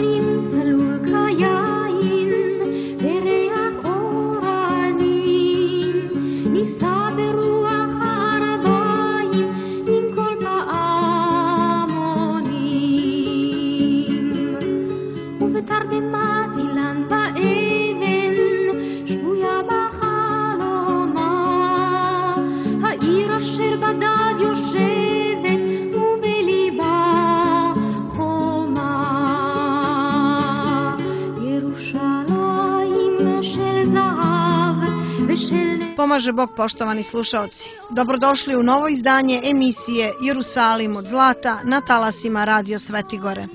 Pomaže Bog, poštovani slušaoci. Dobrodošli u novo izdanje emisije Jerusalim od zlata na talasima Radio Svetigore.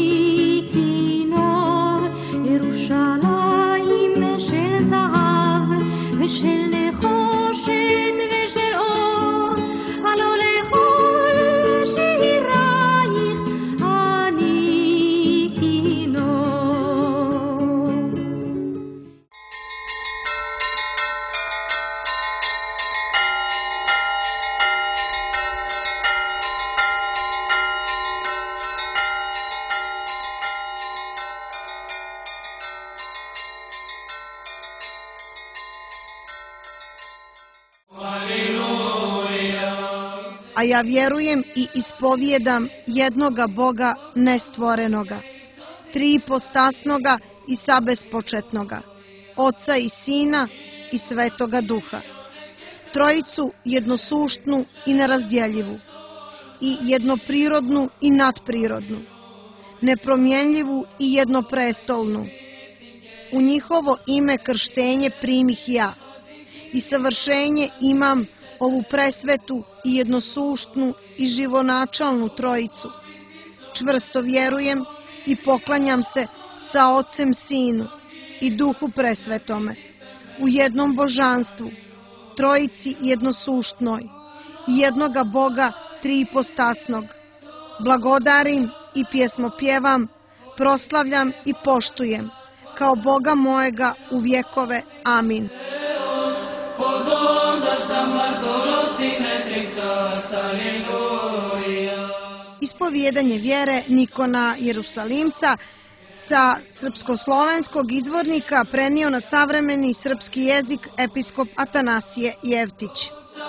A ja vjerujem i ispovijedam jednoga Boga nestvorenoga, triipostasnoga i sabespočetnoga, Oca i Sina i Svetoga Duha, Trojicu jednosuštnu i nerazdjeljivu, i jednoprirodnu i nadprirodnu, nepromjenljivu i jednoprestolnu. U njihovo ime krštenje primih ja, i savršenje imam ovu presvetu i jednosuštnu i živonačalnu Trojicu. Čvrsto vjerujem i poklanjam se sa Ocem Sinu i Duhu presvetome, u jednom božanstvu, Trojici jednosuštnoj, i jednoga Boga triipostasnog. Blagodarim i pjesmopjevam, proslavljam i poštujem, kao Boga mojega u vjekove. Amin. Ispovijedanje vjere Nikona Jerusalimca sa srpsko-slovenskog izvornika prenio na savremeni srpski jezik episkop Atanasije Jevtić.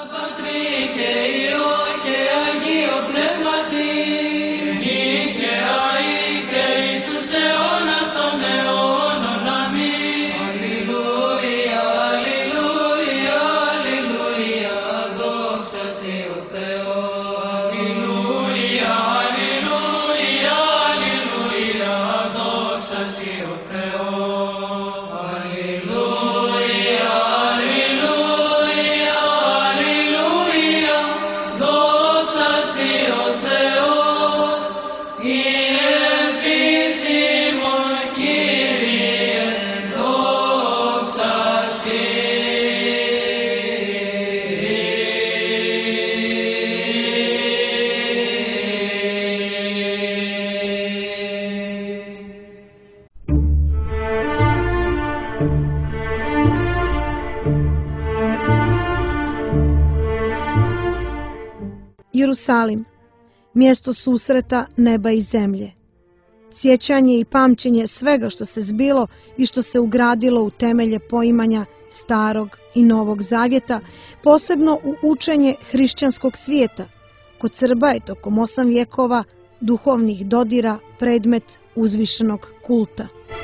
Jerusalim, mjesto susreta neba i zemlje. Sjećanje i pamćenje svega što se zbilo i što se ugradilo u temelje poimanja Starog i Novog Zavjeta, posebno u učenje hrišćanskog svijeta. Kod Srba je tokom 8 vjekova duhovnih dodira predmet uzvišenog kulta.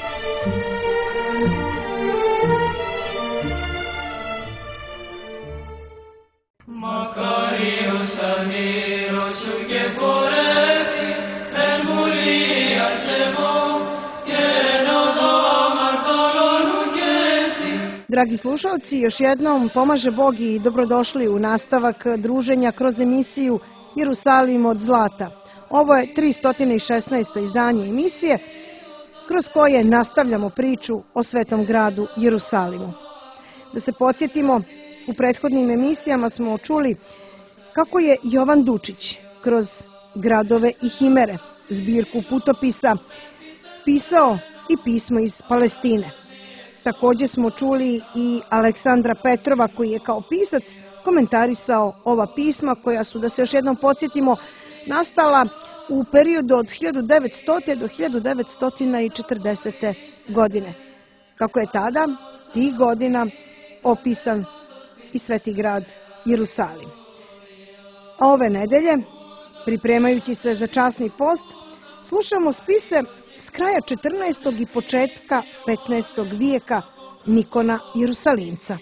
Dragi slušalci, još jednom pomaže Bog i dobrodošli u nastavak druženja kroz emisiju Jerusalim od zlata. Ovo je 316. izdanje emisije kroz koje nastavljamo priču o svetom gradu Jerusalimu. Da se podsjetimo, u prethodnim emisijama smo čuli kako je Jovan Dučić kroz Gradove i himere, zbirku putopisa, pisao i pismo iz Palestine. Također smo čuli i Aleksandra Petrova koji je kao pisac komentarisao ova pisma koja su, da se još jednom podsjetimo, nastala u periodu od 1900. do 1940. godine, kako je tada, tih godina, opisan i sveti grad Jerusalim. A ove nedelje, pripremajući se za časni post, slušamo spise s kraja 14. i početka 15. vijeka Nikona Jerusalimca.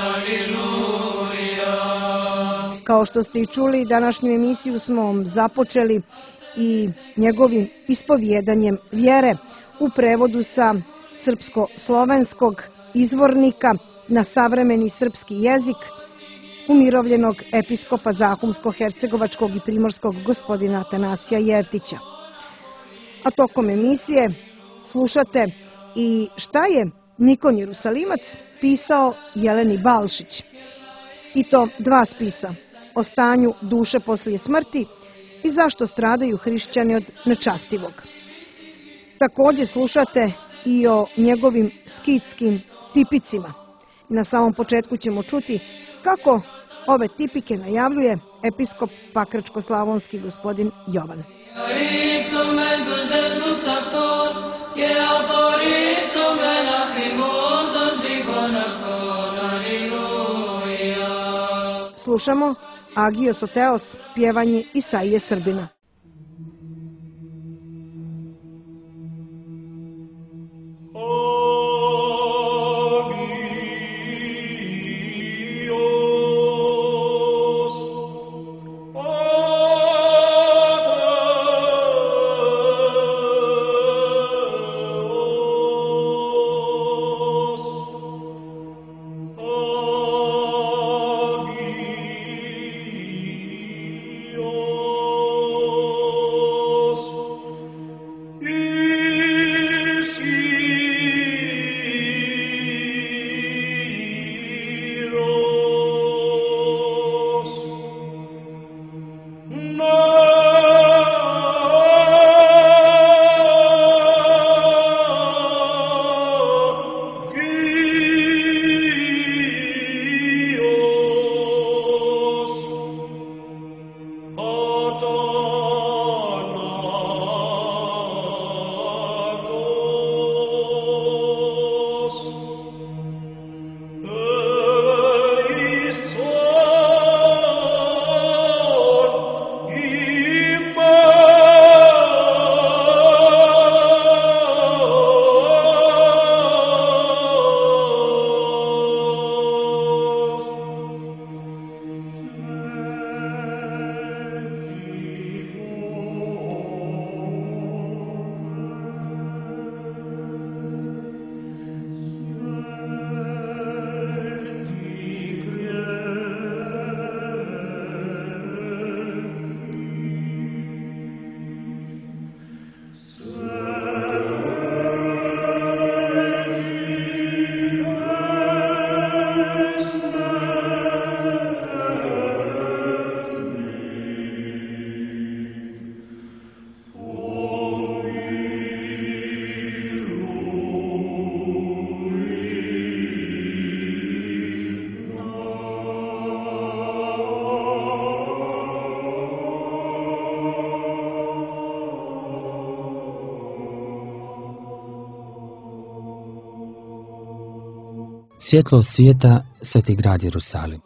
Kao što ste i čuli, današnju emisiju smo započeli i njegovim ispovjedanjem vjere u prevodu sa srpsko-slovenskog izvornika na savremeni srpski jezik umirovljenog episkopa Zahumsko-hercegovačkog i primorskog gospodina Atanasija Jevtića. A tokom emisije slušate i šta je Nikon Jerusalimac pisao Jeleni Balšić. I to dva spisa, o stanju duše poslije smrti i zašto stradaju hrišćani od nečastivog. Također slušate i o njegovim skitskim tipicima. Na samom početku ćemo čuti kako ove tipike najavljuje episkop pakračko-slavonski gospodin Jovan. Slušamo Agios Oteos, pjevanje Isaije Srbina. Svjetlo svijeta, sveti grad Jerusalim.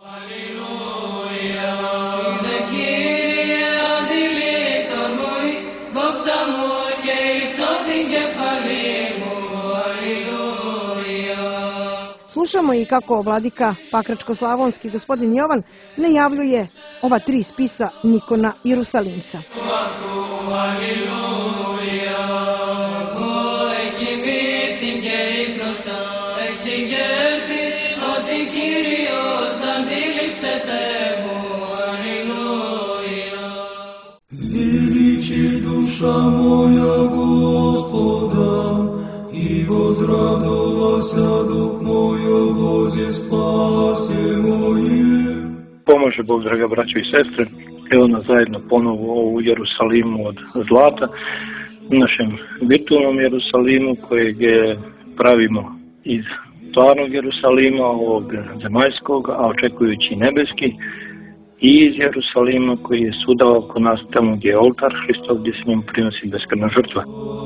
Slušamo i kako vladika pakračko-slavonski gospodin Jovan najavljuje ova tri spisa Nikona Jerusalimca. Veliči duša moja Gospoda i возрадова ся дух мой о Бозе спасе моje. Pomaže Bog, draga braćo i sestre. Evo nas zajedno ponovo u Jerusalimu od zlata, u našem virtualnom Jerusalimu kojeg pravimo iz stvarnog Jerusalima, ovog zemaljskog, a očekujući nebeski. i iz Jerusalima koji je svuda oko nas, tamo gdje je oltar Hristov, gdje se njemu prinosi beskrvna žrtva.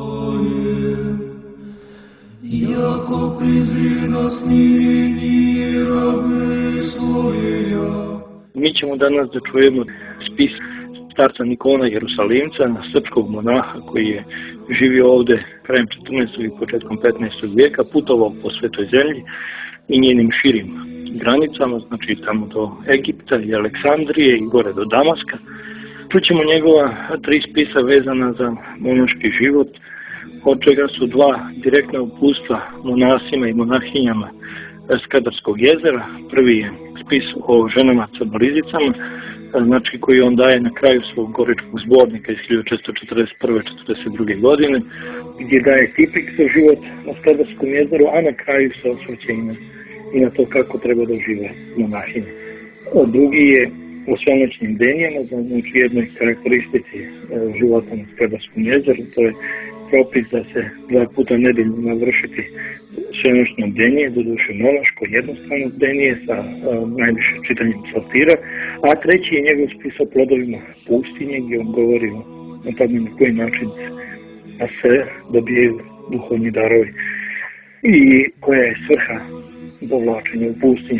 Jako prizina smirjenje rabe svojeja. Mi ćemo danas da čujemo spis starca Nikona Jerusalimca, srpskog monaha koji je živio ovde krajem 14. i početkom 15. vijeka, putovao po svetoj zemlji i njenim širim granicama, znači tamo do Egipta i Aleksandrije i gore do Damaska. Čućemo njegova 3 spisa vezana za monaški život, od čega su 2 direktna uputstva monasima i monahinjama Skadarskog jezera. Prvi je spis o ženama crnolizicama, znači koji on daje na kraju svog goričkog zbornika iz 1441-42. godine, gdje daje tipik za život na Skadarskom jezeru, a na kraju se osvrće i na to kako treba da žive monahinje. Drugi je o svemoćnim denijama, znači jednoj karakteristici života na Skadarskom jezeru, to je propis da se 2 puta nedeljno vršiti svemoćno bdenje, doduše monaško, jednostavno bdenje sa najviše čitanjem psaltira, a treći je njegov spis o plodovima pustinje, gdje on govori o tome na koji način se dobijaju duhovni darovi i koja je svrha povlačenja u pustinju.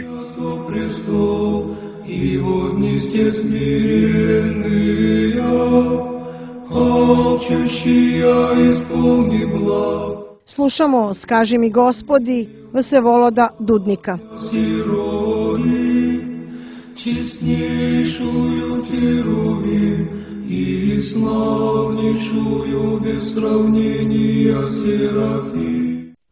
I вознесте смиренные, алчущие исполни благ. Slušamo Skaži mi Gospodi Vsevoloda Dudnika. Сирои, честнейшую Херувим и славнейшую без сравнения Серафим.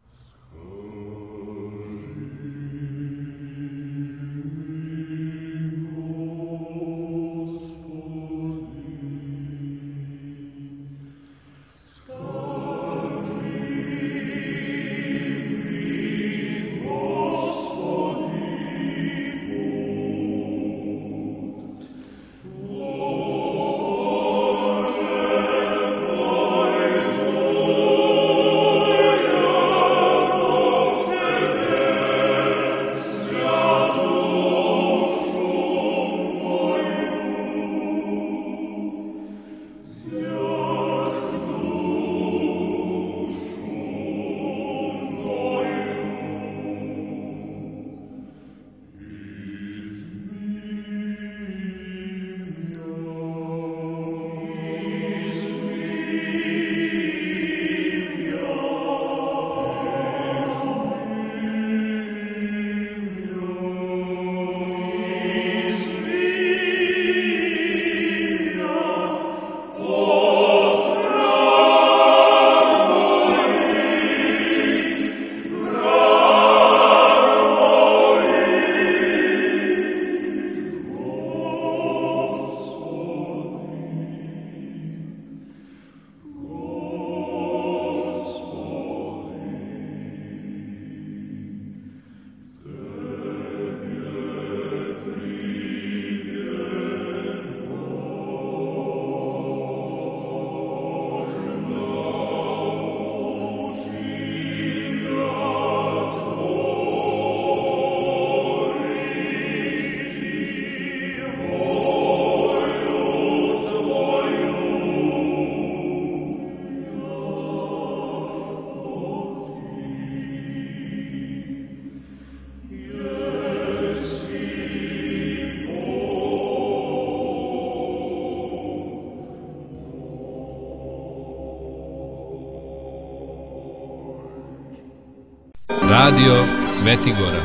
Radio Sveti Gora.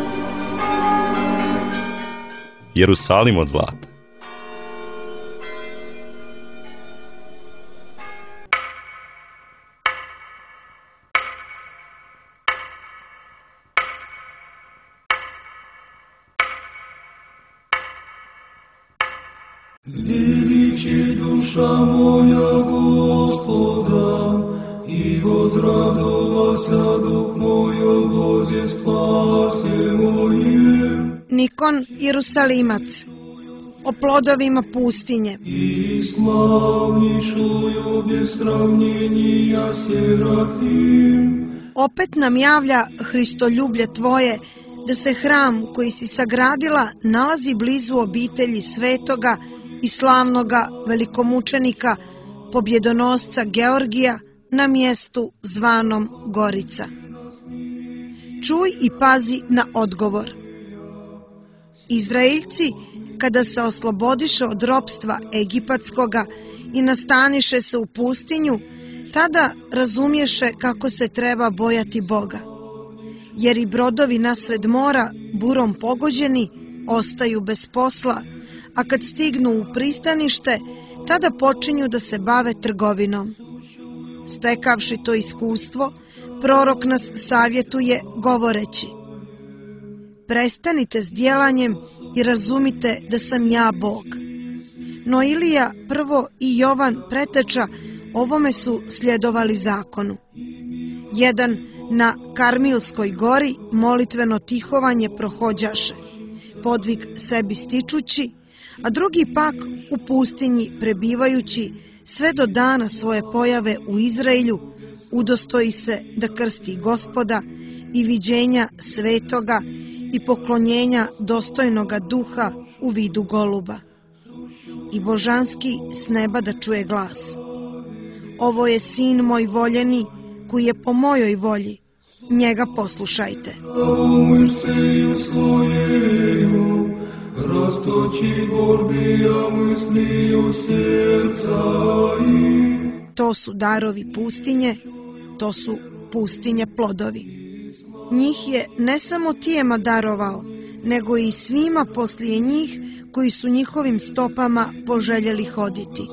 Jerusalim od zlata. Величи душа моя Господа, и возрадовался дух мой о Бозе спасе моем. Nikon Jerusalimac o plodovima pustinje. И славнейшую без сравнения Серафим. Opet nam javlja Hristoljublje tvoje da se hram koji si sagradila nalazi blizu obitelji svetoga i slavnoga velikomučenika, pobjedonosca Georgija na mjestu zvanom Gorica. Čuj i pazi na odgovor. Izraeljci, kada se oslobodiše od ropstva egipatskoga i nastaniše se u pustinju, tada razumješe kako se treba bojati Boga. Jer i brodovi nasred mora, burom pogođeni, ostaju bez posla, a kad stignu u pristanište, tada počinju da se bave trgovinom. Stekavši to iskustvo, prorok nas savjetuje govoreći: prestanite s djelanjem i razumite da sam ja Bog. No Ilija prvo i Jovan preteča ovome su sljedovali zakonu. Jedan na Karmilskoj gori molitveno tihovanje prohođaše, podvig sebi stičući, a drugi pak u pustinji prebivajući sve do dana svoje pojave u Izraelju, udostoji se da krsti Gospoda i viđenja svetoga i poklonjenja dostojnoga duha u vidu goluba. I božanski s neba da čuje glas: ovo je sin moj voljeni, koji je po mojoj volji, njega poslušajte. To su darovi pustinje, to su pustinje plodovi. Njih je ne samo tijema darovao, nego i svima poslije njih koji su njihovim stopama poželjeli hoditi.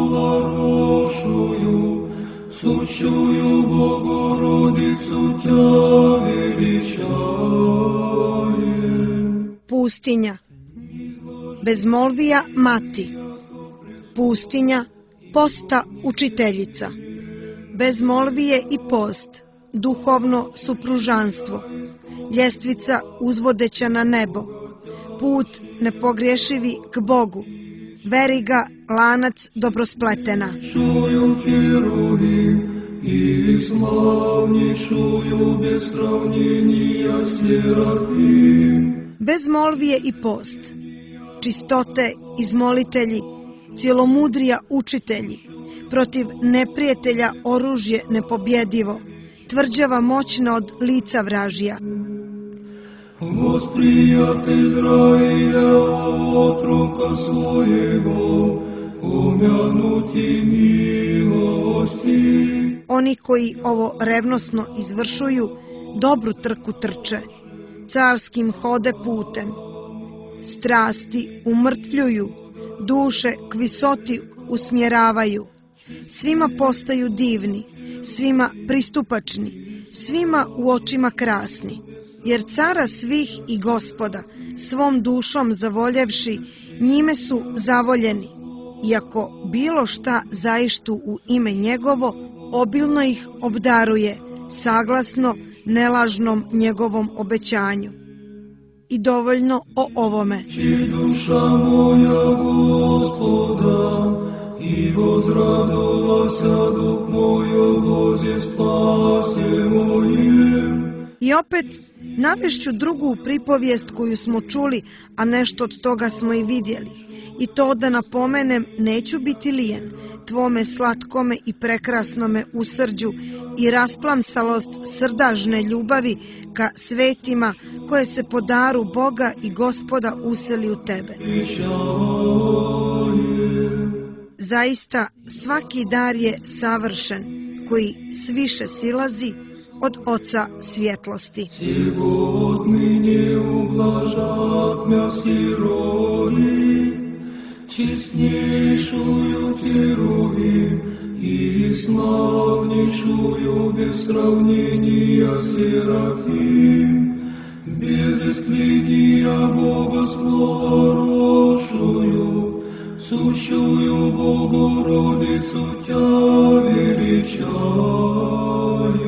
Sučuju Bogorodicu tja veličajem. Pustinja, bezmolvija mati. Pustinja, posta učiteljica. Bezmolvije i post, duhovno supružanstvo. Ljestvica uzvodeća na nebo. Put nepogriješivi k Bogu. Veriga, lanac dobrospletena. Čuju herovi i slavni, čuju bez sravnjenja serafim. Bezmolvije i post, čistote izmolitelji, cjelomudrija učitelji, protiv neprijatelja oružje nepobjedivo, tvrđava moćna od lica vražija. Gosprijatelj Izrailja, otroka svojego, pomjanuti milosti. Oni koji ovo revnosno izvršuju, dobru trku trče, carskim hode putem. Strasti umrtvljuju, duše k visoti usmjeravaju. Svima postaju divni, svima pristupačni, svima u očima krasni. Jer cara svih i Gospoda, svom dušom zavoljevši, njime su zavoljeni. Iako bilo šta zaištu u ime njegovo, obilno ih obdaruje, saglasno nelažnom njegovom obećanju. I dovoljno o ovome. Či duša moja Gospoda, i возрадова ся дух мой Бозе спасе моje. I opet navešću drugu pripovijest koju smo čuli, a nešto od toga smo i vidjeli. I to da napomenem, neću biti lijen, tvome slatkome i prekrasnome usrđu i rasplamsalost srdažne ljubavi ka svetima koje se po daru Boga i Gospoda useli u tebe. Zaista svaki dar je savršen, koji sviše silazi od Oca svjetlosti. Сигурни ублажат мя сироди, честнейшую Херувим и славнейшую без сравнения Серафим, без истления Бога словорошую, сущую Богородицу тя величаем.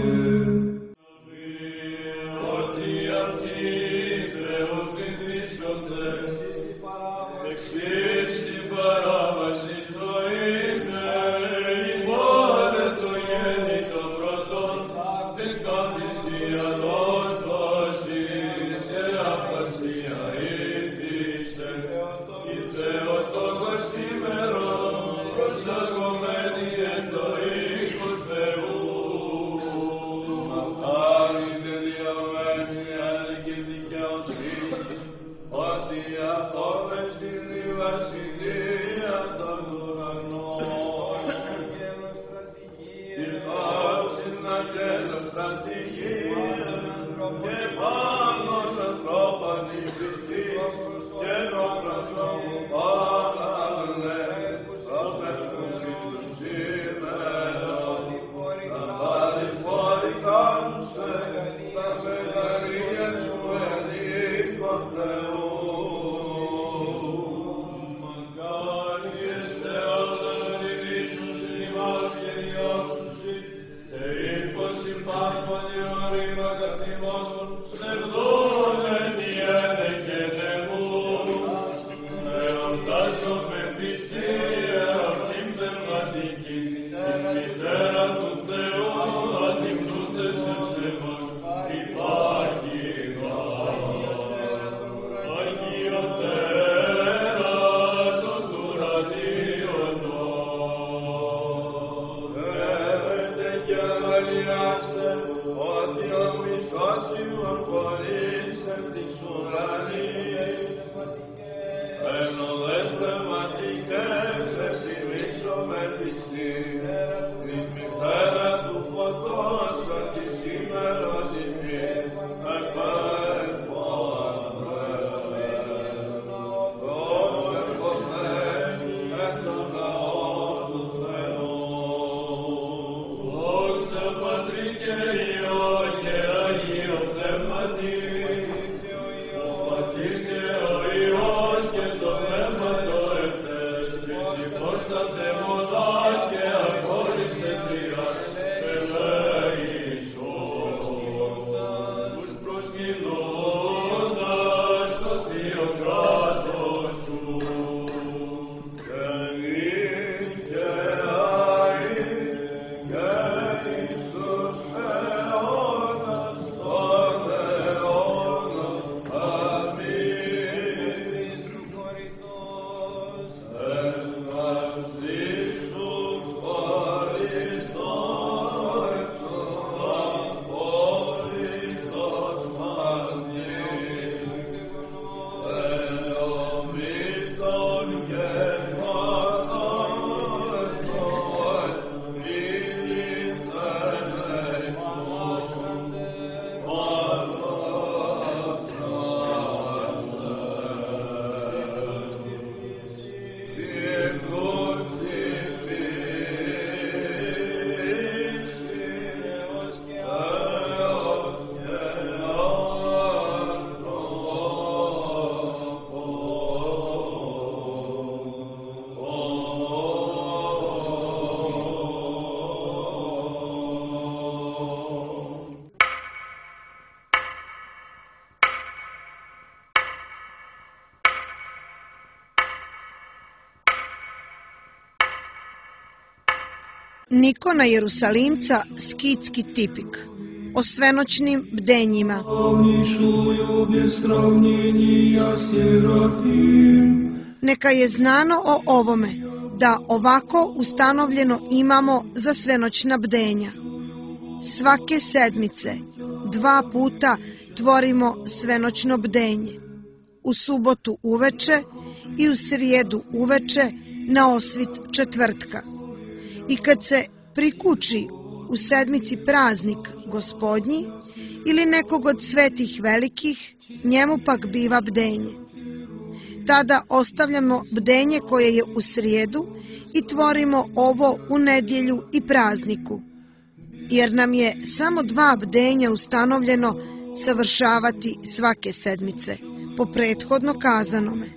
Nikona Jerusalimca skitski tipik o svenoćnim bdenjima. Neka je znano o ovome, da ovako ustanovljeno imamo za svenoćna bdenja. Svake sedmice 2 puta tvorimo svenoćno bdenje. U subotu uveče i u srijedu uveče na osvit četvrtka. I kad se prikuči u sedmici praznik Gospodnji ili nekog od svetih velikih, njemu pak biva bdenje. Tada ostavljamo bdenje koje je u srijedu i tvorimo ovo u nedjelju i prazniku, jer nam je samo 2 bdenja ustanovljeno savršavati svake sedmice, po prethodno kazanome.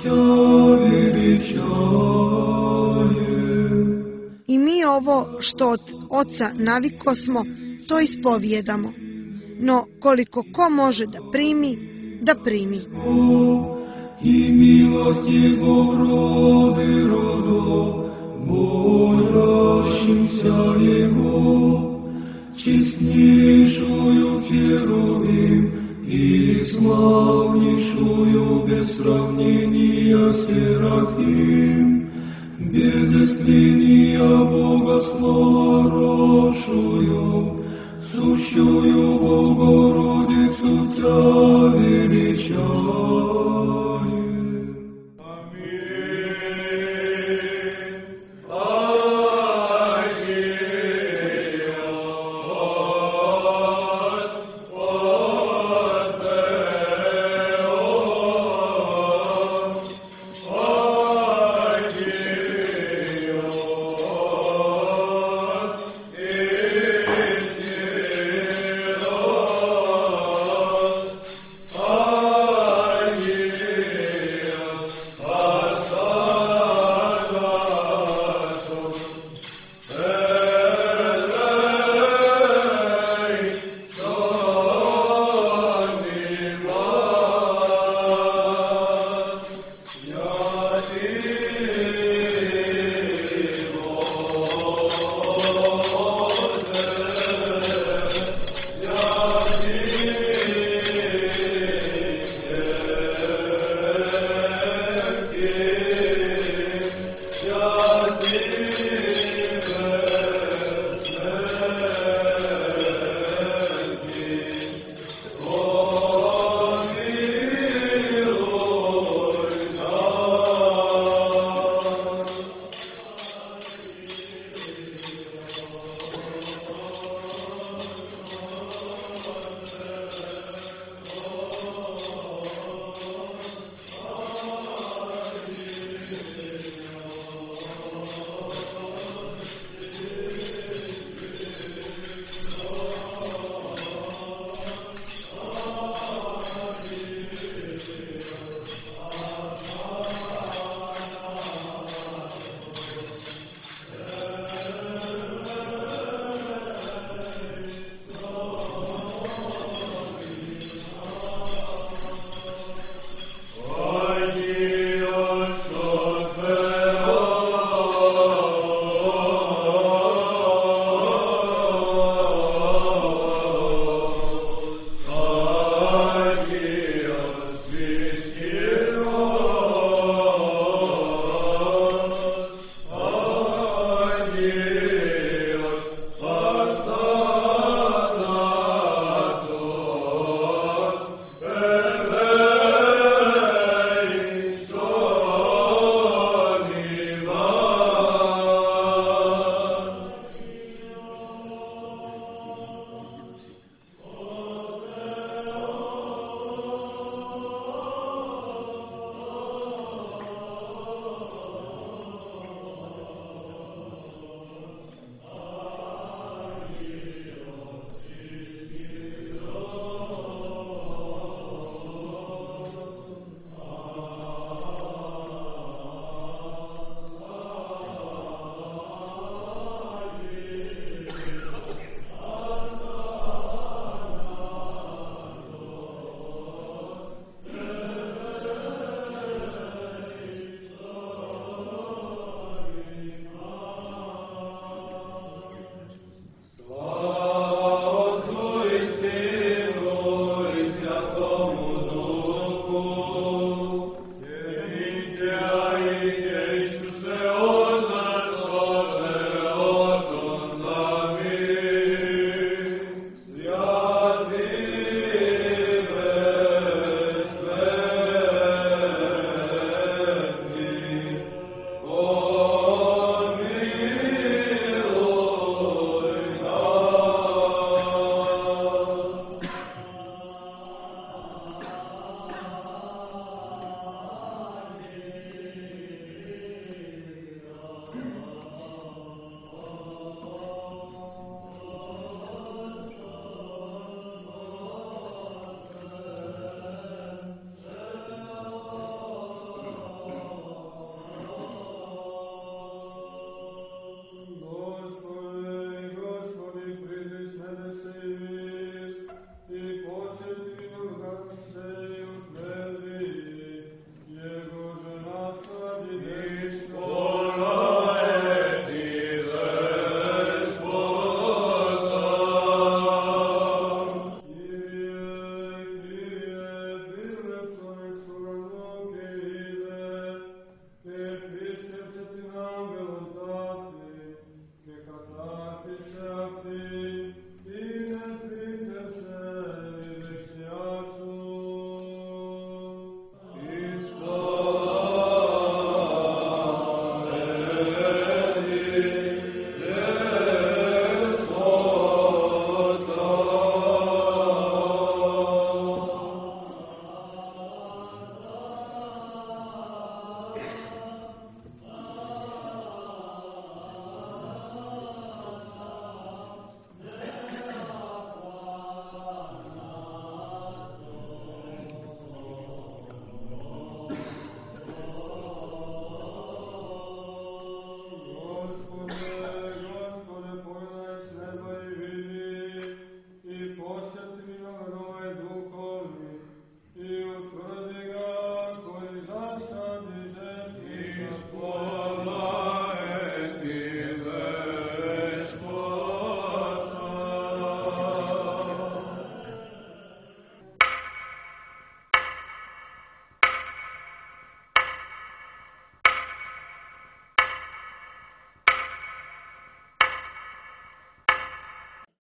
I mi ovo što od oca navikosmo, to ispovijedamo. No koliko ko može da primi, da primi. I milost Jego rodi rodo, bojašimся Jego, честнейшую Херувим и славнейшую без сравнения Серафим, без искления Богословорошую, сущую Богородицу Тя величаю.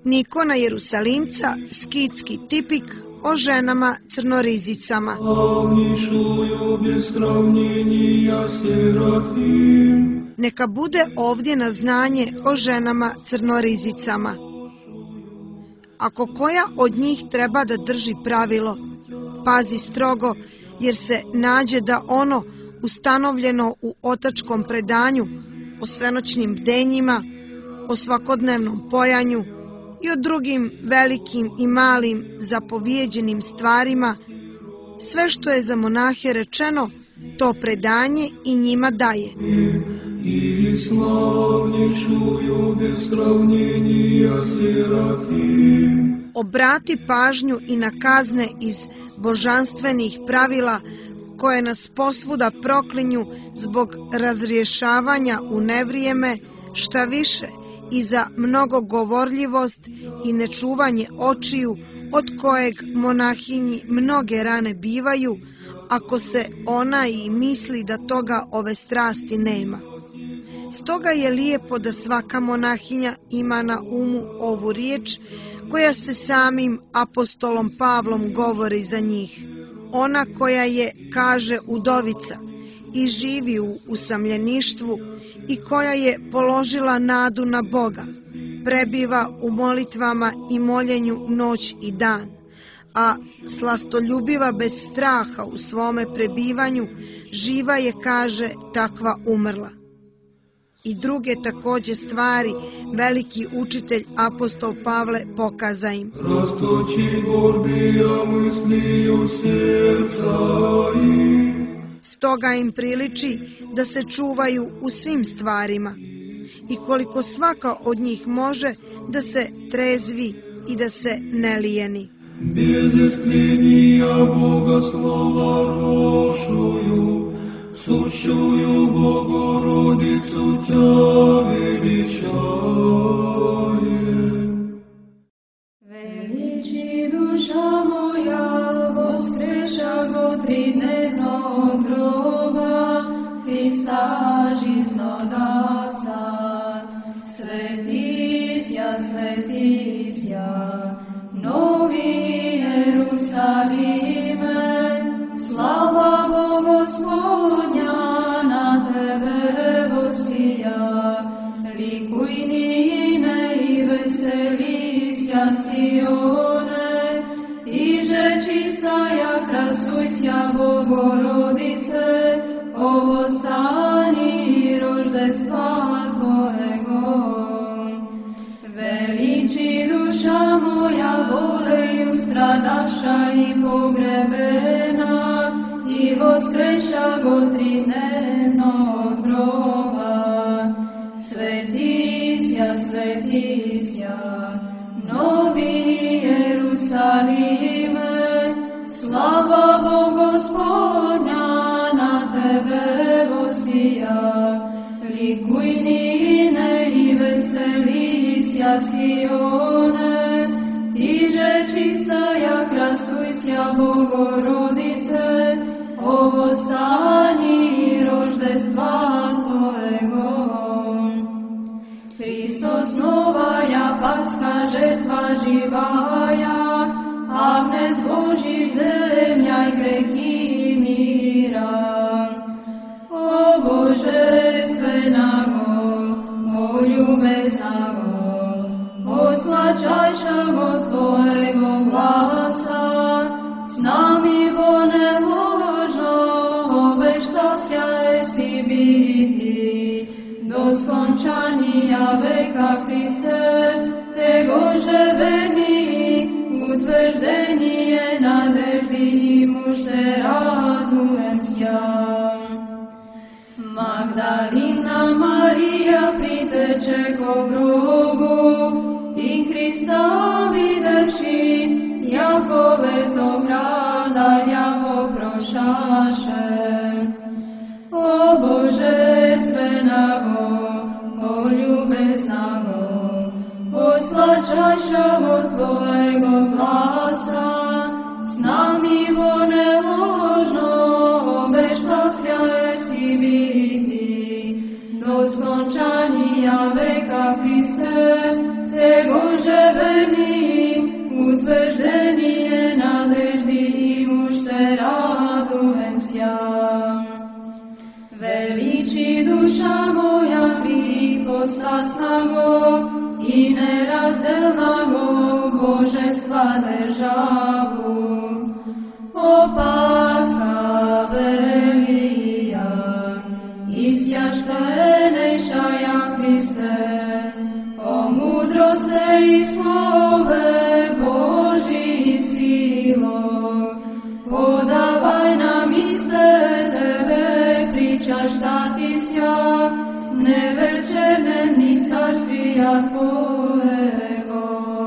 Nikona Jerusalimca, skitski tipik o ženama crnorizicama. Славнейшую без сравнения Серафим. Neka bude ovdje na znanje o ženama crnorizicama. Ako koja od njih treba da drži pravilo, pazi strogo, jer se nađe da ono ustanovljeno u otačkom predanju, o svenoćnim bdenjima, o svakodnevnom pojanju i o drugim velikim i malim zapovjeđenim stvarima, sve što je za monahe rečeno, to predanje i njima daje. И славнейшую без сравнения Серафим. Obrati pažnju i na kazne iz božanstvenih pravila koje nas posvuda proklinju zbog razrješavanja u nevrijeme, šta više i za mnogogovorljivost i nečuvanje očiju, od kojeg monahinji mnoge rane bivaju, ako se ona i misli da toga ove strasti nema. Stoga je lijepo da svaka monahinja ima na umu ovu riječ koja se samim apostolom Pavlom govori za njih. Ona koja je, kaže, udovica i živi u usamljeništvu i koja je položila nadu na Boga, prebiva u molitvama i moljenju noć i dan, a slastoljubiva bez straha u svome prebivanju, živa je, kaže, takva umrla. I druge također stvari veliki učitelj apostol Pavle pokaza im. Rastoči gorbija misliju srca im. Stoga im priliči da se čuvaju u svim stvarima i koliko svaka od njih može da se trezvi i da se ne lijeni. Без искрения Богослова рошую, сущую Богородицу Тя величаем. Величи душа моя, воскреша го тридневно от гроба, Христа жизнодавца. Светися, светися, Novi Jerusalime, slava Bogospodnja na tebe vosija. Likuj Nine i veselися Sione, iže čistaja krasujся Bogorodice, ovo stani roždestva Tvojego. Veliči duša moja, voleju stradaša i pogrebena, i voskreša go tridnevno od groba. Svetisja, svetisja, Novi Jerusalime, slava Bogospodnja na tebe vosija. Likuj Nine i veselися Sione, iže čistaja krasujся Bogorodice, ovo stani roždestva Tvojego. Hristos novaja, Paska žetva živaja, Agnes Božji zemlja i grehi mira. O Božestvenago, o ljubeznago, oslačajšago Tvojego glasa, s nami bone ložno, obeštasja esi biti, do skončanja veka Hriste, tegože verni, utvrđenije nadeždi i muže radujem sja. Magdalina Marija priteče ko grobu i Hrista videvši, jako vertog radaljavo prošaše. O Božestvenago, o ljubeznago, oslačajšago Tvojego glasa, s nami bone ložno, obeštasja esi biti, do skončanja veka Hriste, tegože duša moja tripostasnago i nerazdelnago božestva državu. O Pascha velija, isjaštenejšaja Hriste, o mudroste i slove Božji silo, podavaj nam iste tebe, priča šta ti sja, nevečerne ni carstva tvojego.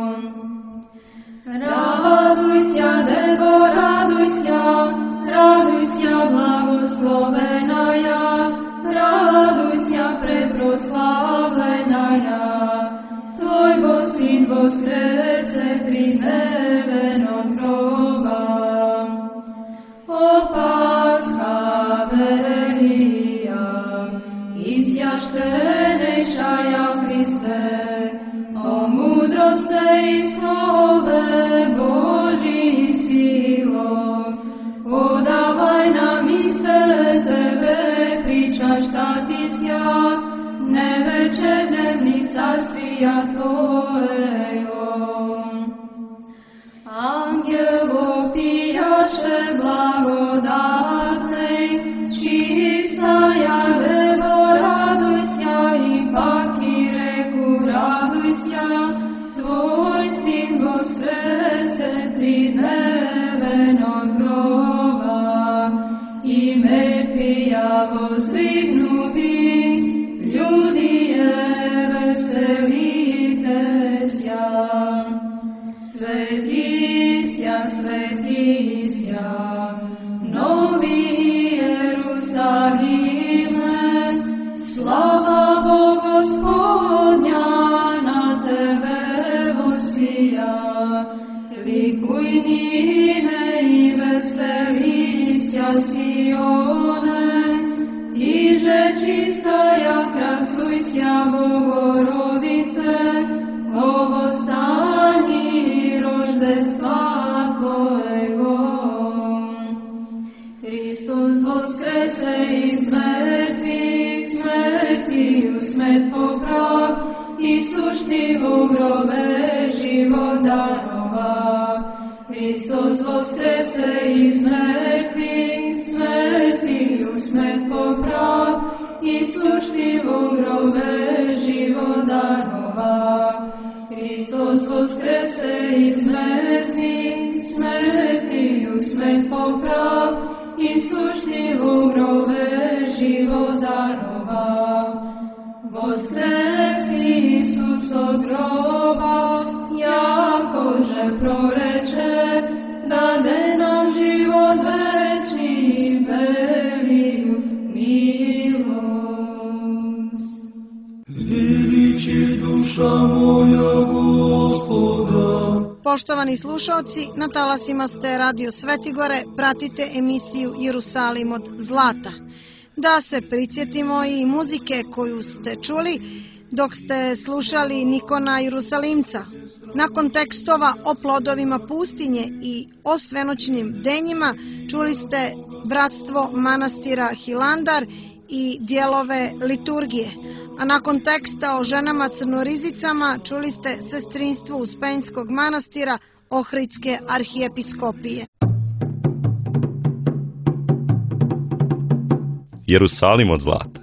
Radujся, Devo, radujся, radujся, blagoslovenaja, radujся, preproslavlenaja, Tvojbo Sin voskrese tridneven od groba. O Pascha velija, isjaštenejšaja Hriste, o mudroste i slove Božji silo, podavaj nam iste tebe, priča šta ti sja, nevečerne ni carstva tvojego. Angelo pijaše blagodatnej, čistaja Devo, radujся, i paki reku radujся, tvoj Sin voskrese tridneven od groba, i mrtvija vozdvignuti, ljudi je veselite sja. Sveti sja, novi Jerusalime, slava Bogospodnja na tebe vosija. Likuj Nine i veseli sja Sione, tiže čistaja krasuj sja Bogorodice, ovo stani roždestva tvojego. Hristos voskrese iz mrtvih, smrtiju smrt poprav, i suštivu grobe život darova. Hristos voskrese iz mrtvih, smrtiju smrt poprav, i suštivu grobe život darova. Hristos voskrese iz mrtvih, smrtiju smrt poprav, i suštivu grobe život darova. Voskresi Isus od groba, jakože proreče, dade nam život večni i veliju milost. Veliči duša moja Gospoda. Poštovani slušalci, na talasima ste Radio Svetigore, pratite emisiju Jerusalim od zlata. Da se prisjetimo i muzike koju ste čuli dok ste slušali Nikona Jerusalimca. Nakon tekstova o plodovima pustinje i o svenoćnim denjima čuli ste Bratstvo manastira Hilandar i dijelove liturgije. A nakon teksta o ženama crnorizicama čuli ste Sestrinstvo Uspenjskog manastira Ohridske arhijepiskopije. Jerusalim od zlata.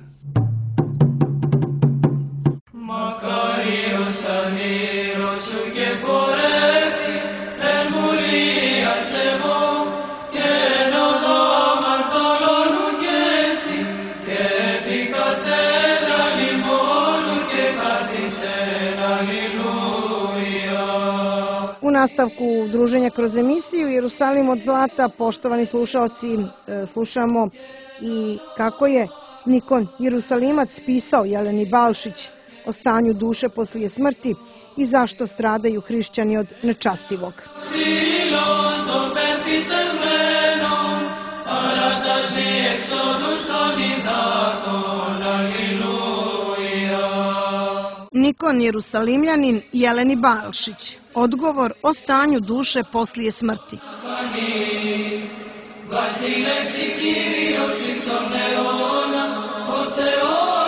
U nastavku druženja kroz emisiju Jerusalim od zlata, poštovani slušalci, slušamo i kako je Nikon Jerusalimac pisao Jeleni Balšić o stanju duše poslije smrti i zašto stradaju hrišćani od nečastivog. Nikon Jerusalimljanin Jeleni Balšić. Odgovor o stanju duše poslije smrti. Βασίλευση Κύριος εις τον αιώνα, ο Θεός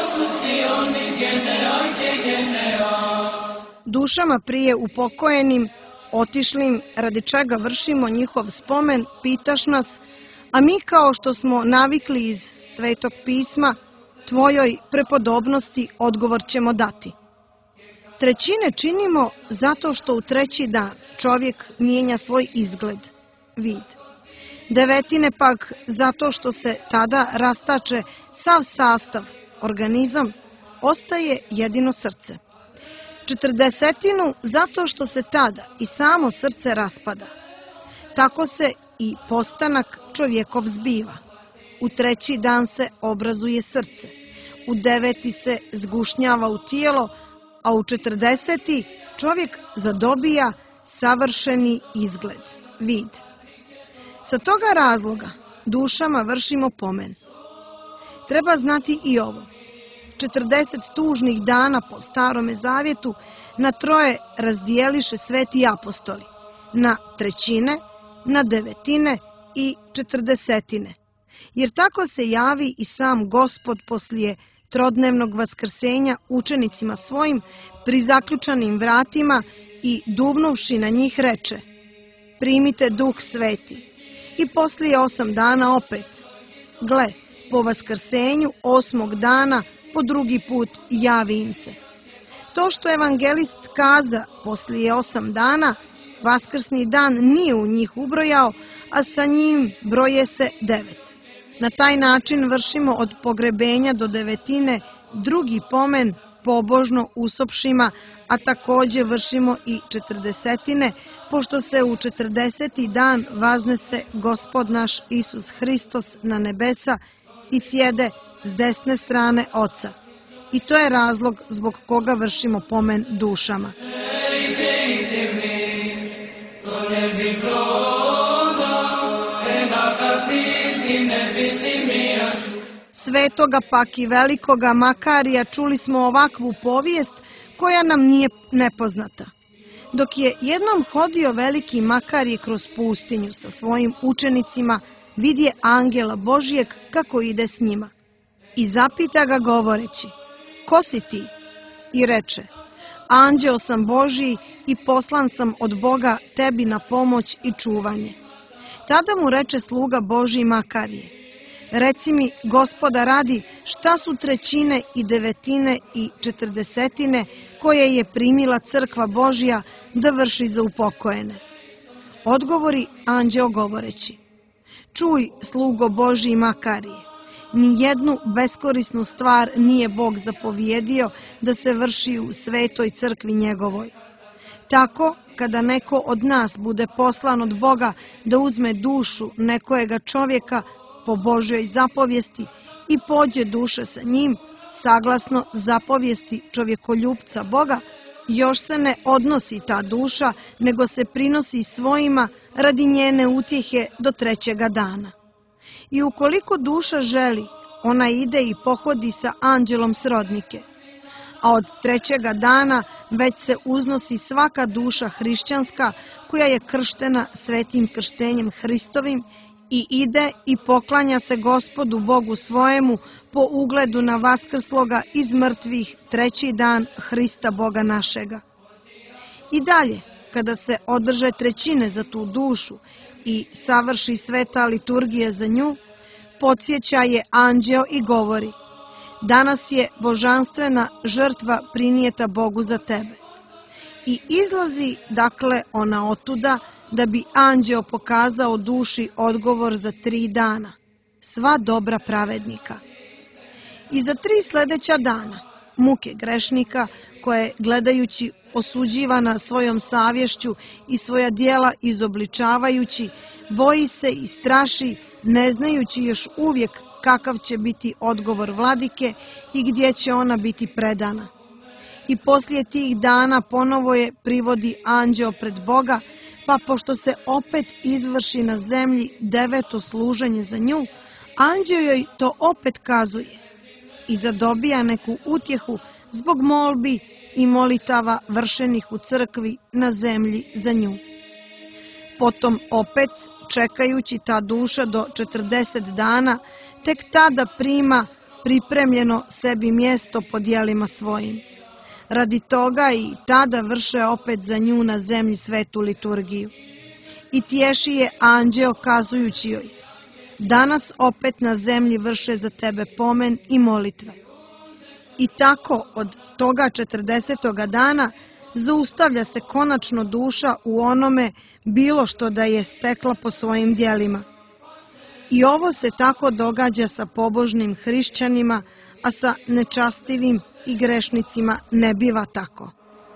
dušama prije upokojenim, otišlim, radi čega vršimo njihov spomen, pitaš nas, a mi kao što smo navikli iz Svetog pisma, tvojoj prepodobnosti odgovor ćemo dati. Trećine činimo zato što u treći dan čovjek mijenja svoj izgled, vid. Devetine pak zato što se tada rastače sav sastav, organizam, ostaje jedino srce. 40 zato što se tada i samo srce raspada. Tako se i postanak čovjekov zbiva. U treći dan se obrazuje srce, u 9 se zgušnjava u tijelo, a u 40 čovjek zadobija savršeni izgled, vid. Sa toga razloga dušama vršimo pomen. Treba znati i ovo. 40 tužnih dana po Starome zavjetu na troje razdijeliše sveti apostoli, na trećine, na devetine i 40. Jer tako se javi i sam Gospod poslije trodnevnog vaskrsenja učenicima svojim pri zaključanim vratima i duvnuvši na njih reče: primite Duh Sveti. I poslije 8 dana opet. Gle, po vaskrsenju 8. dana po drugi put javi im se. To što evangelist kaza poslije 8 dana, vaskrsni dan nije u njih ubrojao, a sa njim broje se 9. Na taj način vršimo od pogrebenja do devetine drugi pomen pobožno usopšima, a također vršimo i 40, pošto se u 40. dan vaznese Gospod naš Isus Hristos na nebesa i sjede s desne strane Oca. I to je razlog zbog koga vršimo pomen dušama. Svetoga pak i velikoga Makarija čuli smo ovakvu povijest koja nam nije nepoznata. Dok je jednom hodio veliki Makarije kroz pustinju sa svojim učenicima, vidje angela Božijeg kako ide s njima. I zapita ga govoreći: ko si ti? I reče: anđeo sam Božiji i poslan sam od Boga tebi na pomoć i čuvanje. Tada mu reče sluga Božji Makarije: reci mi, Gospoda radi, šta su trećine i devetine i 40 koje je primila crkva Božja da vrši za upokojene? Odgovori anđeo govoreći: čuj, slugo Božji Makarije, ni jednu beskorisnu stvar nije Bog zapovjedio da se vrši u svetoj crkvi njegovoj. Tako, kada neko od nas bude poslan od Boga da uzme dušu nekojega čovjeka po Božjoj zapovijesti i pođe duša sa njim, saglasno zapovijesti čovjekoljupca Boga, još se ne odnosi ta duša, nego se prinosi svojima radi njene utjehe do 3. dana. I ukoliko duša želi, ona ide i pohodi sa anđelom srodnike. A od 3. dana već se uznosi svaka duša hrišćanska koja je krštena svetim krštenjem Hristovim i ide i poklanja se Gospodu Bogu svojemu po ugledu na vaskrsloga iz mrtvih 3. dan Hrista Boga našega. I dalje, kada se održe trećine za tu dušu i savrši sveta liturgija za nju, podsjeća je anđeo i govori: danas je božanstvena žrtva prinijeta Bogu za tebe. I izlazi dakle ona otuda da bi anđeo pokazao duši odgovor za 3 dana, sva dobra pravednika. I za 3 sljedeća dana, muke grešnika koje gledajući osuđivana svojom savješću i svoja djela izobličavajući, boji se i straši, ne znajući još uvijek kakav će biti odgovor vladike i gdje će ona biti predana. I poslije tih dana ponovo je privodi anđeo pred Boga, pa pošto se opet izvrši na zemlji 9. služenje za nju, anđeo joj to opet kazuje i zadobija neku utjehu zbog molbi i molitava vršenih u crkvi na zemlji za nju. Potom opet, čekajući ta duša do 40 dana, tek tada prima pripremljeno sebi mjesto po djelima svojim. Radi toga i tada vrše opet za nju na zemlji svetu liturgiju. I tješi je anđeo kazujući joj: danas opet na zemlji vrše za tebe pomen i molitve. I tako od toga 40. dana zaustavlja se konačno duša u onome bilo što da je stekla po svojim djelima. I ovo se tako događa sa pobožnim hrišćanima, a sa nečastivim i grešnicima ne biva tako.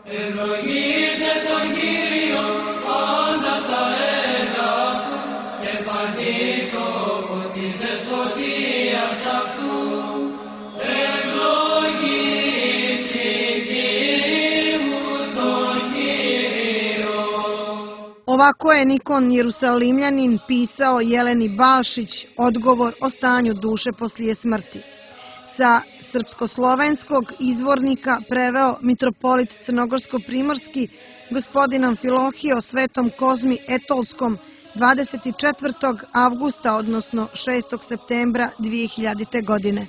Ovako je Nikon Jerusalimljanin pisao Jeleni Balšić odgovor o stanju duše poslije smrti. Sa srpsko-slovenskog izvornika preveo mitropolit crnogorsko-primorski gospodin Amfilohije o svetom Kozmi Etolskom 24. avgusta, odnosno 6. septembra 2000. godine.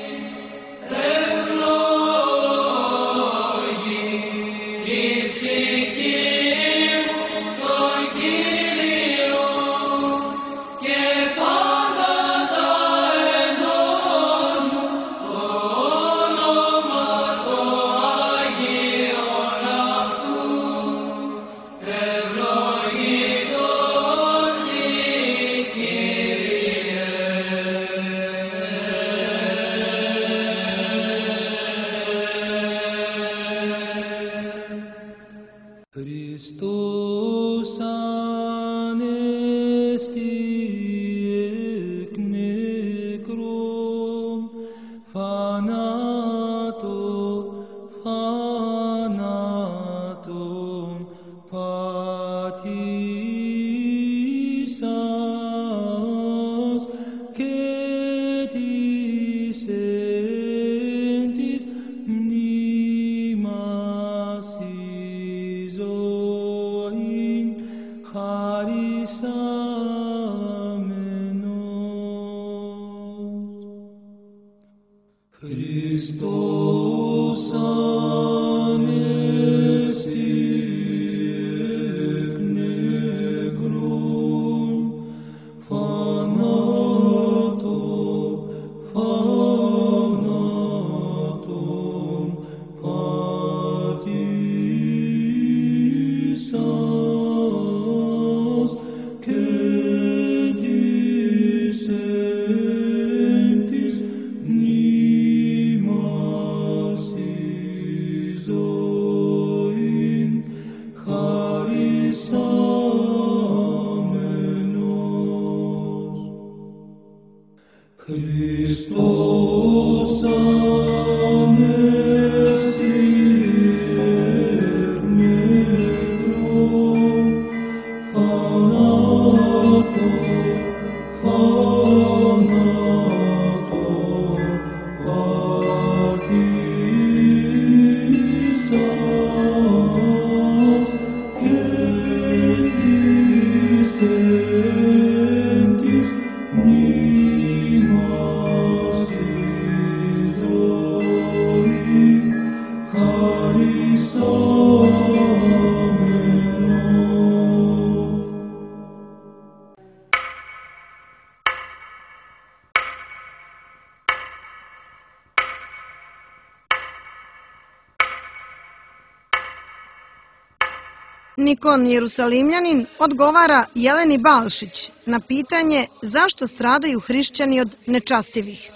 Nikon Jerusalimljanin odgovara Jeleni Balšić na pitanje zašto stradaju hrišćani od nečastivih.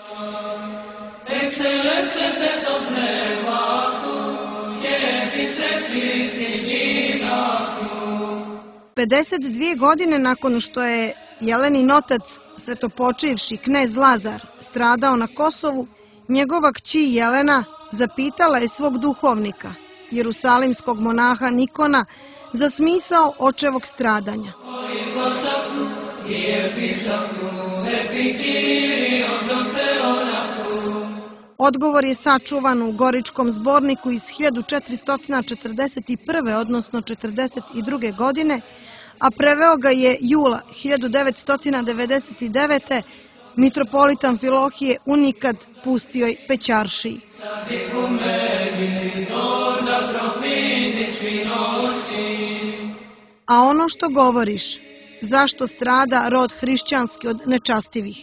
52 godine nakon što je Jelenin otac, svetopočivši knez Lazar, stradao na Kosovu, njegova kći Jelena zapitala je svog duhovnika, jerusalimskog monaha Nikona, za smisao očevog stradanja. Odgovor je sačuvan u Goričkom zborniku iz 1441. odnosno 42. godine, a preveo ga je jula 1999. mitropolit Amfilohije Unikad Pustioj Pećaršiji. A ono što govoriš, zašto strada rod hrišćanski od nečastivih?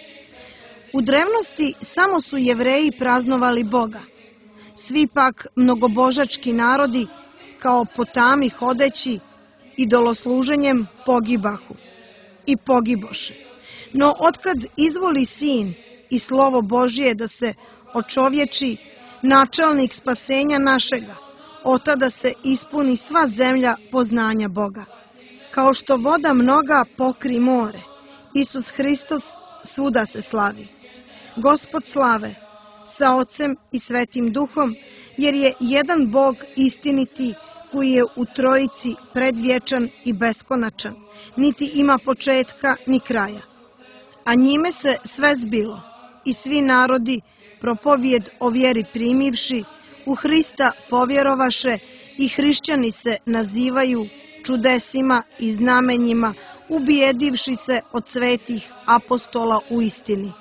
U drevnosti samo su Jevreji praznovali Boga. Svi pak mnogobožački narodi, kao po tami hodeći, idolosluženjem pogibahu i pogiboše. No otkad izvoli Sin i Slovo Božije da se očovječi, načelnik spasenja našega, otada se ispuni sva zemlja poznanja Boga. Kao što voda mnoga pokri more, Isus Hristos svuda se slavi. Gospod slave, sa Otcem i Svetim Duhom, jer je jedan Bog istiniti, koji je u Trojici predvječan i beskonačan, niti ima početka ni kraja. A njime se sve zbilo, i svi narodi, propovijed o vjeri primivši, u Hrista povjerovaše i hrišćani se nazivaju čudesima i znamenjima, ubijedivši se od svetih apostola u istini.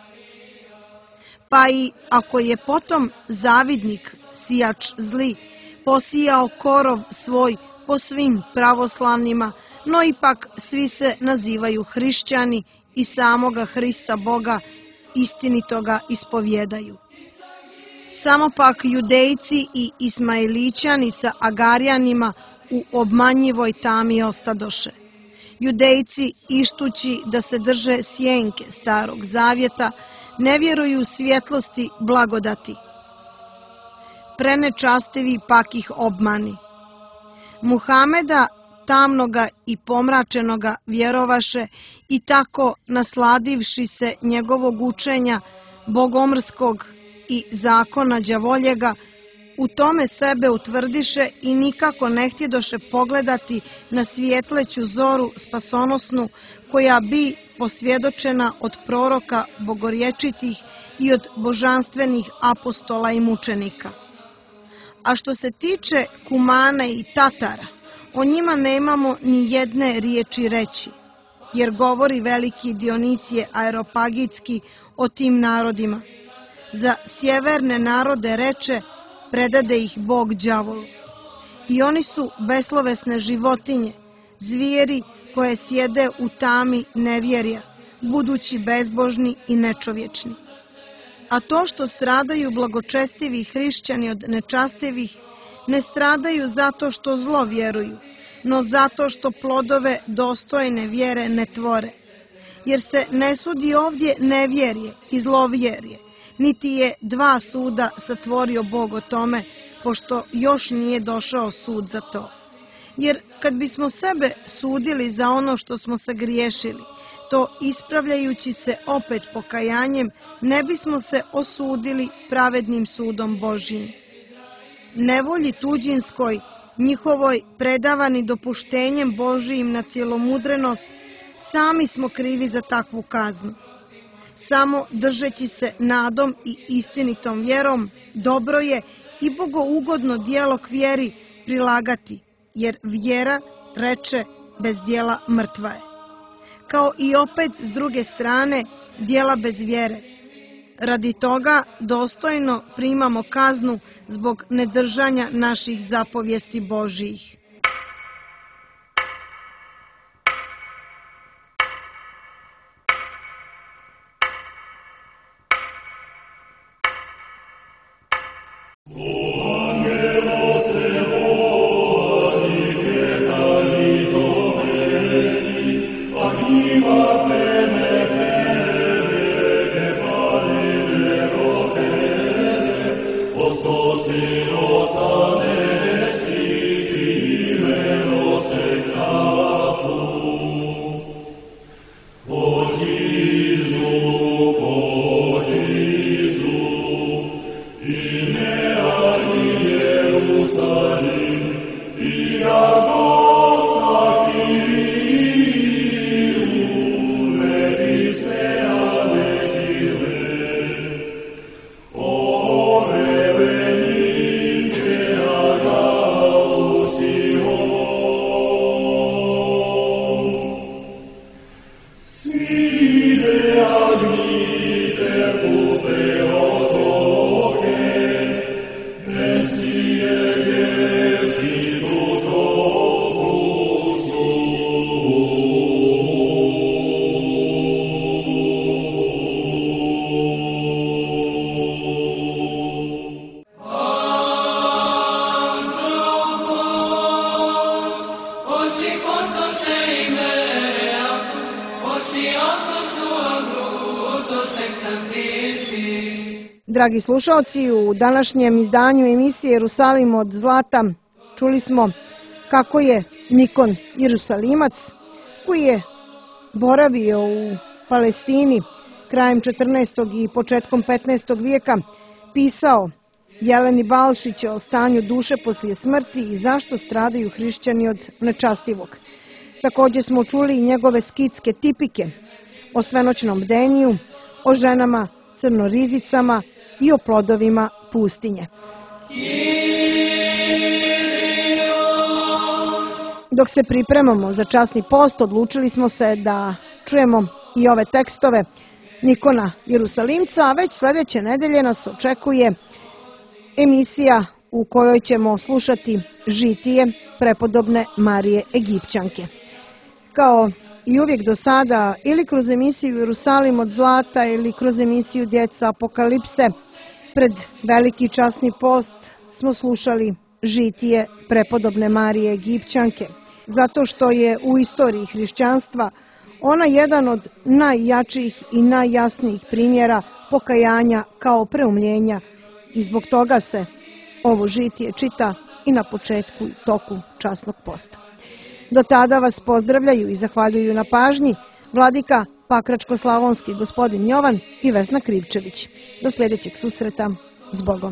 Pa i ako je potom zavidnik, sijač zli, posijao korov svoj po svim pravoslavnima, no ipak svi se nazivaju hrišćani i samoga Hrista Boga istinitoga ispovjedaju. Samo pak Judejci i Ismailićani sa Agarjanima u obmanjivoj tami ostadoše. Judejci, ištući da se drže sjenke starog zavjeta, ne vjeruju svjetlosti blagodati. Prenečastivi pak ih obmani. Muhameda, tamnoga i pomračenoga, vjerovaše i tako, nasladivši se njegovog učenja, bogomrskog i zakona đavoljega, u tome sebe utvrdiše i nikako ne htjedoše pogledati na svijetleću zoru spasonosnu, koja bi posvjedočena od proroka bogorječitih i od božanstvenih apostola i mučenika. A što se tiče Kumana i Tatara, o njima nemamo ni jedne riječi reći, jer govori veliki Dionisije Areopagitski o tim narodima. Za sjeverne narode reče, predade ih Bog đavolu. I oni su beslovesne životinje, zvijeri koje sjede u tami nevjerja, budući bezbožni i nečovječni. A to što stradaju blagočestivi hrišćani od nečastivih, ne stradaju zato što zlo vjeruju, no zato što plodove dostojne vjere ne tvore. Jer se ne sudi ovdje nevjerje i zlovjerje, niti je dva suda satvorio Bog o tome, pošto još nije došao sud za to. Jer kad bismo sebe sudili za ono što smo sagriješili, to ispravljajući se opet pokajanjem, ne bismo se osudili pravednim sudom Božjim. Nevolji tuđinskoj, njihovoj predavani dopuštenjem Božijim na cjelomudrenost, sami smo krivi za takvu kaznu. Samo držeći se nadom i istinitom vjerom, dobro je i bogougodno djelo k vjeri prilagati, jer vjera, reče, bez djela mrtva je. Kao i opet s druge strane, djela bez vjere. Radi toga dostojno primamo kaznu zbog nedržanja naših zapovijesti Božijih. Dragi slušalci, u današnjem izdanju emisije Jerusalim od zlata čuli smo kako je Nikon Jerusalimac, koji je boravio u Palestini krajem 14. i početkom 15. vijeka, pisao Jeleni Balšić o stanju duše poslije smrti i zašto stradaju hrišćani od nečastivog. Također smo čuli i njegove skitske tipike o svenoćnom bdeniju, o ženama crnorizicama i o plodovima pustinje. Dok se pripremamo za časni post, odlučili smo se da čujemo i ove tekstove Nikona Jerusalimca, a već sljedeće nedelje nas očekuje emisija u kojoj ćemo slušati žitije prepodobne Marije Egipćanke. Kao i uvijek do sada, ili kroz emisiju Jerusalim od zlata ili kroz emisiju Djeca Apokalipse, pred veliki časni post smo slušali žitije prepodobne Marije Egipćanke, zato što je u istoriji hrišćanstva ona jedan od najjačih i najjasnijih primjera pokajanja kao preumljenja i zbog toga se ovo žitije čita i na početku i toku časnog posta. Do tada vas pozdravljaju i zahvaljuju na pažnji vladika Pakračko-slavonski gospodin Jovan i Vesna Krivčević. Do sljedećeg susreta. S Bogom.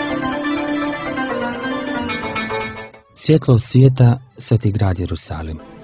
Svjetlo svijeta, Sveti grad Jerusalim.